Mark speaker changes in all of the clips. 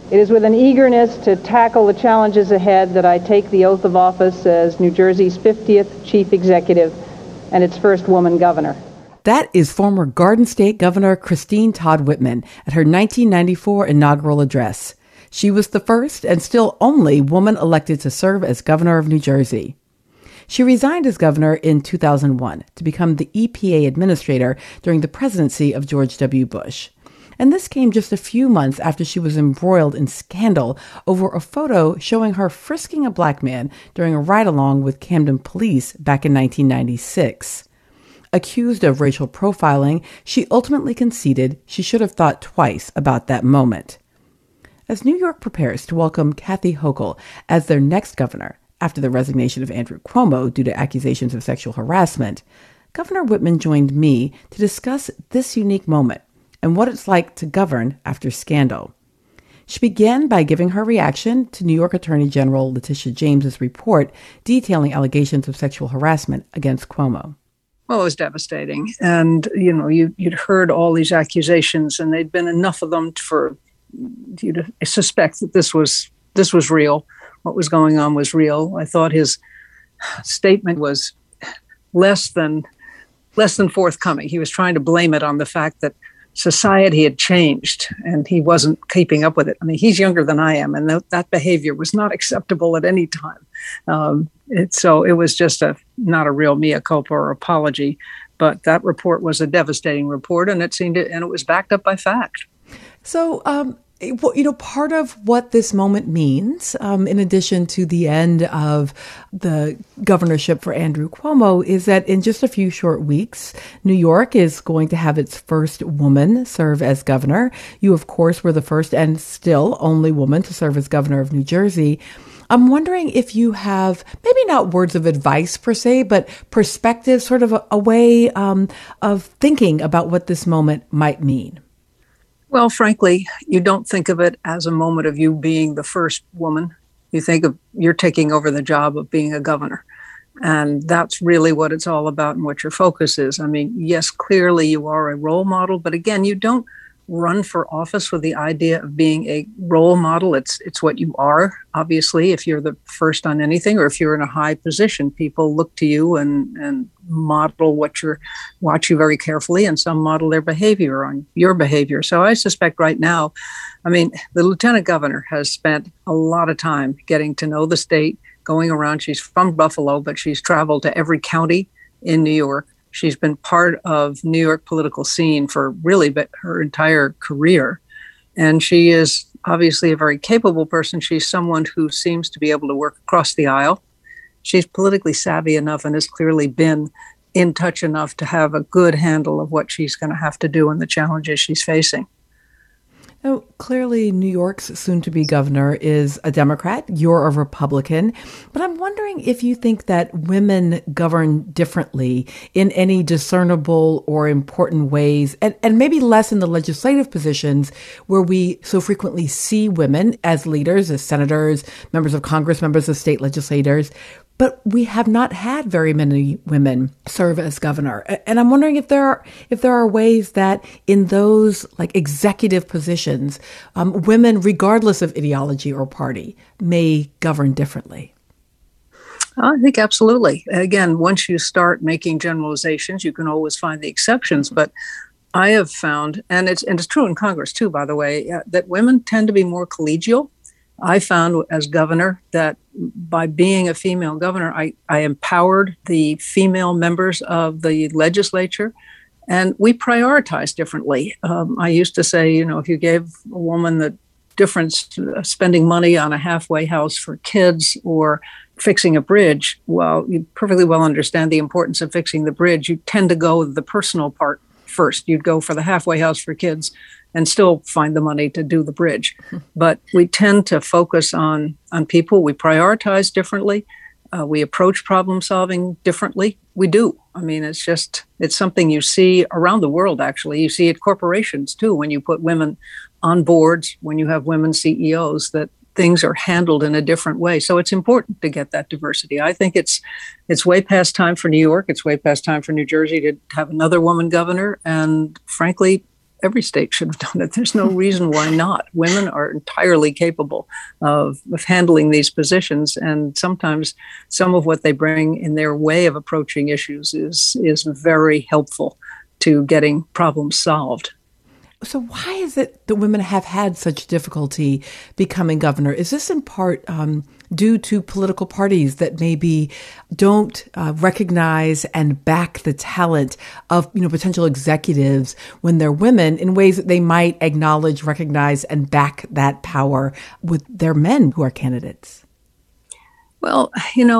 Speaker 1: It is with an eagerness to tackle the challenges ahead that I take the oath of office as New Jersey's 50th Chief Executive and its first woman governor.
Speaker 2: That is former Garden State Governor Christine Todd Whitman at her 1994 inaugural address. She was the first and still only woman elected to serve as governor of New Jersey. She resigned as governor in 2001 to become the EPA administrator during the presidency of George W. Bush. And this came just a few months after she was embroiled in scandal over a photo showing her frisking a black man during a ride-along with Camden police back in 1996. Accused of racial profiling, she ultimately conceded she should have thought twice about that moment. As New York prepares to welcome Kathy Hochul as their next governor after the resignation of Andrew Cuomo due to accusations of sexual harassment, Governor Whitman joined me to discuss this unique moment and what it's like to govern after scandal. She began by giving her reaction to New York Attorney General Letitia James's report detailing allegations of sexual harassment against Cuomo.
Speaker 3: Well, it was devastating. And, you'd heard all these accusations, and they'd been enough of them for you to suspect that this was real. What was going on was real. I thought his statement was less than forthcoming. He was trying to blame it on the fact that society had changed and he wasn't keeping up with it. I mean, he's younger than I am, and that behavior was not acceptable at any time. So it was just not a real mea culpa or apology, but that report was a devastating report, and it was backed up by fact.
Speaker 2: So, part of what this moment means, in addition to the end of the governorship for Andrew Cuomo, is that in just a few short weeks, New York is going to have its first woman serve as governor. You, of course, were the first and still only woman to serve as governor of New Jersey. I'm wondering if you have, maybe not words of advice per se, but perspective, sort of a way of thinking about what this moment might mean.
Speaker 3: Well, frankly, you don't think of it as a moment of you being the first woman. You think of you're taking over the job of being a governor. And that's really what it's all about and what your focus is. I mean, yes, clearly you are a role model, but again, you don't run for office with the idea of being a role model. It's what you are. Obviously, if you're the first on anything or if you're in a high position, people look to you and model watch you very carefully, and some model their behavior on your behavior. So I suspect right now, I mean, the lieutenant governor has spent a lot of time getting to know the state, going around. She's from Buffalo, but she's traveled to every county in New York. She's been part of New York political scene for really her entire career. And she is obviously a very capable person. She's someone who seems to be able to work across the aisle. She's politically savvy enough and has clearly been in touch enough to have a good handle of what she's going to have to do and the challenges she's facing.
Speaker 2: Now, clearly, New York's soon-to-be governor is a Democrat. You're a Republican. But I'm wondering if you think that women govern differently in any discernible or important ways, and maybe less in the legislative positions where we so frequently see women as leaders, as senators, members of Congress, members of state legislators. But we have not had very many women serve as governor. And I'm wondering if there are ways that in those like executive positions, women, regardless of ideology or party, may govern differently.
Speaker 3: I think absolutely. Again, once you start making generalizations, you can always find the exceptions. But I have found, and it's true in Congress too, by the way, that women tend to be more collegial. I found as governor that by being a female governor, I empowered the female members of the legislature, and we prioritize differently. I used to say, if you gave a woman the difference spending money on a halfway house for kids or fixing a bridge, well, you perfectly well understand the importance of fixing the bridge. You tend to go with the personal part first. You'd go for the halfway house for kids and still find the money to do the bridge. But we tend to focus on people. We prioritize differently. We approach problem solving differently. We do. I mean, it's something you see around the world, actually. You see at corporations, too, when you put women on boards, when you have women CEOs, that things are handled in a different way. So it's important to get that diversity. I think it's way past time for New York. It's way past time for New Jersey to have another woman governor. And frankly, every state should have done it. There's no reason why not. Women are entirely capable of handling these positions, and sometimes some of what they bring in their way of approaching issues is very helpful to getting problems solved.
Speaker 2: So why is it that women have had such difficulty becoming governor? Is this in part due to political parties that maybe don't recognize and back the talent of potential executives when they're women in ways that they might acknowledge, recognize, and back that power with their men who are candidates?
Speaker 3: Well,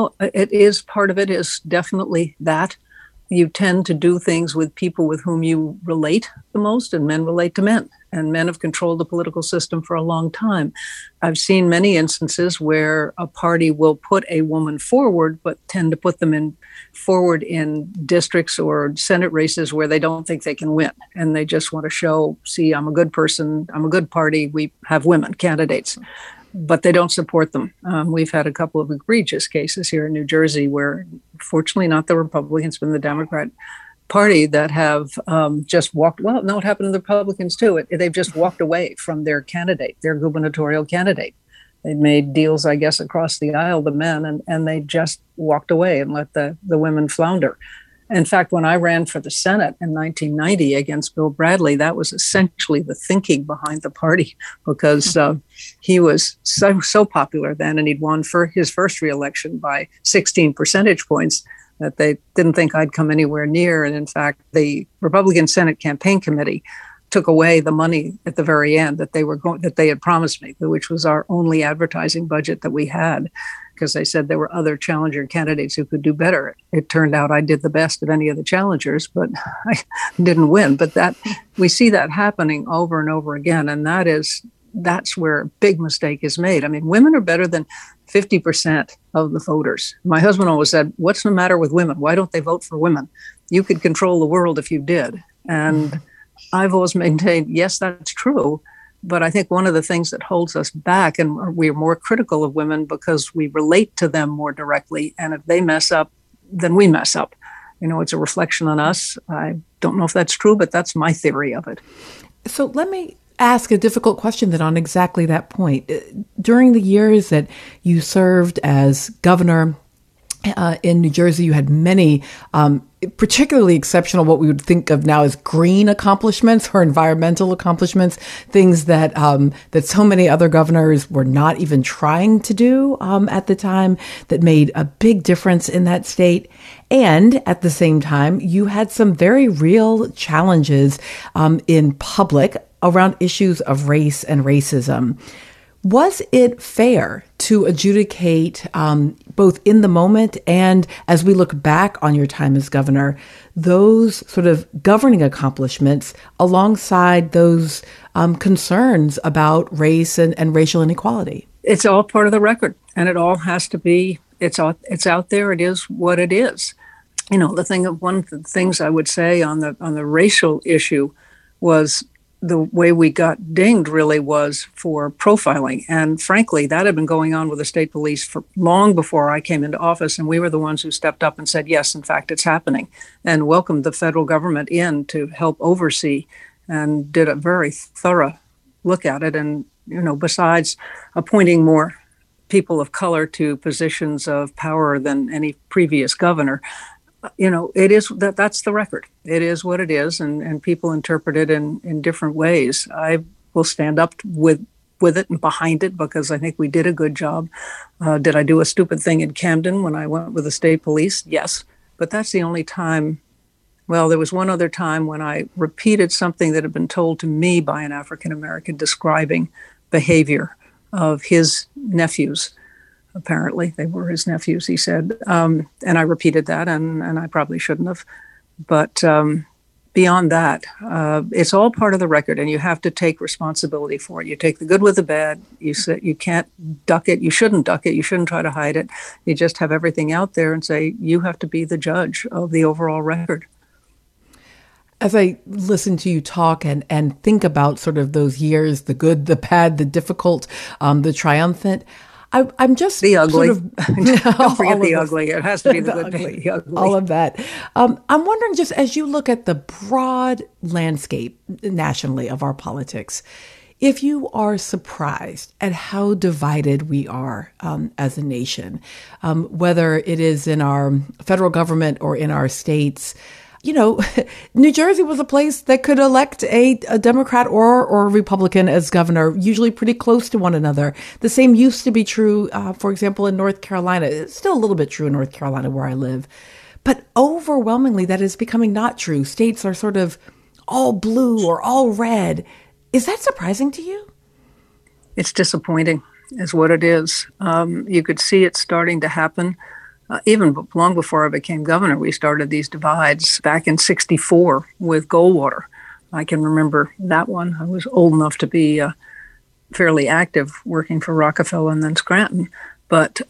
Speaker 3: it is part of it is definitely that. You tend to do things with people with whom you relate the most, and men relate to men. And men have controlled the political system for a long time. I've seen many instances where a party will put a woman forward, but tend to put them forward in districts or Senate races where they don't think they can win. And they just want to show, see, I'm a good person, I'm a good party, we have women candidates. But they don't support them. We've had a couple of egregious cases here in New Jersey where, fortunately, not the Republicans, but the Democrat Party that have just walked. Well, no, it happened to the Republicans too. They've just walked away from their candidate, their gubernatorial candidate. They made deals, I guess, across the aisle, the men, and they just walked away and let the women flounder. In fact, when I ran for the Senate in 1990 against Bill Bradley, that was essentially the thinking behind the party, because he was so popular then, and he'd won for his first reelection by 16 percentage points, that they didn't think I'd come anywhere near. And in fact, the Republican Senate Campaign Committee took away the money at the very end that they had promised me, which was our only advertising budget that we had, because they said there were other challenger candidates who could do better. It turned out I did the best of any of the challengers, but I didn't win. But we see that happening over and over again, and that's where a big mistake is made. I mean, women are better than 50% of the voters. My husband always said, "What's the matter with women? Why don't they vote for women? You could control the world if you did." And I've always maintained, yes, that's true. But I think one of the things that holds us back, and we're more critical of women because we relate to them more directly. And if they mess up, then we mess up. It's a reflection on us. I don't know if that's true, but that's my theory of it.
Speaker 2: So let me ask a difficult question then on exactly that point. During the years that you served as governor in New Jersey, you had many particularly exceptional, what we would think of now as green accomplishments or environmental accomplishments, things that that so many other governors were not even trying to do at the time, that made a big difference in that state. And at the same time, you had some very real challenges in public around issues of race and racism. Was it fair to adjudicate both in the moment and as we look back on your time as governor, those sort of governing accomplishments alongside those concerns about race and racial inequality?
Speaker 3: It's all part of the record, and it all has to be, it's out there. It is what it is. One of the things I would say on the racial issue was the way we got dinged really was for profiling. And frankly, that had been going on with the state police for long before I came into office. And we were the ones who stepped up and said, yes, in fact, it's happening, and welcomed the federal government in to help oversee, and did a very thorough look at it. And, besides appointing more people of color to positions of power than any previous governor, it is that's the record. It is what it is, and people interpret it in different ways. I will stand up with it and behind it because I think we did a good job. Did I do a stupid thing in Camden when I went with the state police? Yes, but that's the only time. Well, there was one other time when I repeated something that had been told to me by an African American describing behavior of his nephews. Apparently, they were his nephews, he said. And I repeated that, and I probably shouldn't have. But beyond that, it's all part of the record, and you have to take responsibility for it. You take the good with the bad. You can't duck it. You shouldn't duck it. You shouldn't try to hide it. You just have everything out there and say, you have to be the judge of the overall record.
Speaker 2: As I listen to you talk and think about sort of those years, the good, the bad, the difficult, the triumphant, I'm just
Speaker 3: the ugly.
Speaker 2: Sort of,
Speaker 3: Don't forget the ugly. It has to be the good thing. The ugly.
Speaker 2: All of that. I'm wondering, just as you look at the broad landscape nationally of our politics, if you are surprised at how divided we are as a nation, whether it is in our federal government or in our states. You know, New Jersey was a place that could elect a Democrat or a Republican as governor, usually pretty close to one another. The same used to be true, for example, in North Carolina. It's still a little bit true in North Carolina where I live. But overwhelmingly, that is becoming not true. States are sort of all blue or all red. Is that surprising to you?
Speaker 3: It's disappointing, is what it is. You could see it starting to happen. Even long before I became governor, we started these divides back in '64 with Goldwater. I can remember that one. I was old enough to be fairly active working for Rockefeller and then Scranton. But,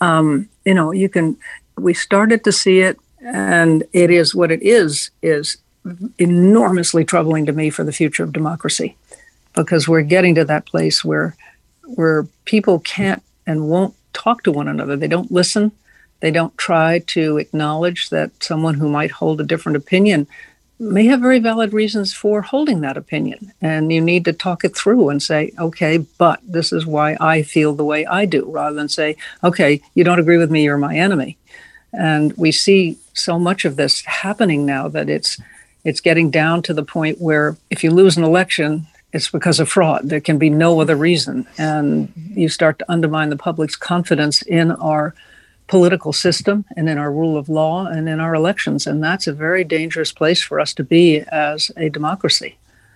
Speaker 3: we started to see it, and it is what it is enormously troubling to me for the future of democracy, because we're getting to that place where people can't and won't talk to one another. They don't listen. They don't try to acknowledge that someone who might hold a different opinion may have very valid reasons for holding that opinion. And you need to talk it through and say, okay, but this is why I feel the way I do, rather than say, okay, you don't agree with me, you're my enemy. And we see so much of this happening now that it's getting down to the point where if you lose an election, it's because of fraud. There can be no other reason. And you start to undermine the public's confidence in our political system and in our rule of law and in our elections. And that's a very dangerous place for us to be as a democracy.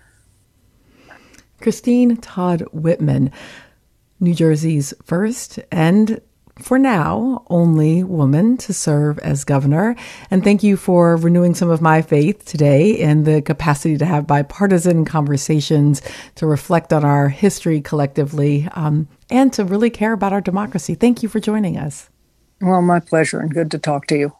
Speaker 2: Christine Todd Whitman, New Jersey's first and, for now, only woman to serve as governor. And thank you for renewing some of my faith today in the capacity to have bipartisan conversations, to reflect on our history collectively, and to really care about our democracy. Thank you for joining us.
Speaker 3: Well, my pleasure, and good to talk to you.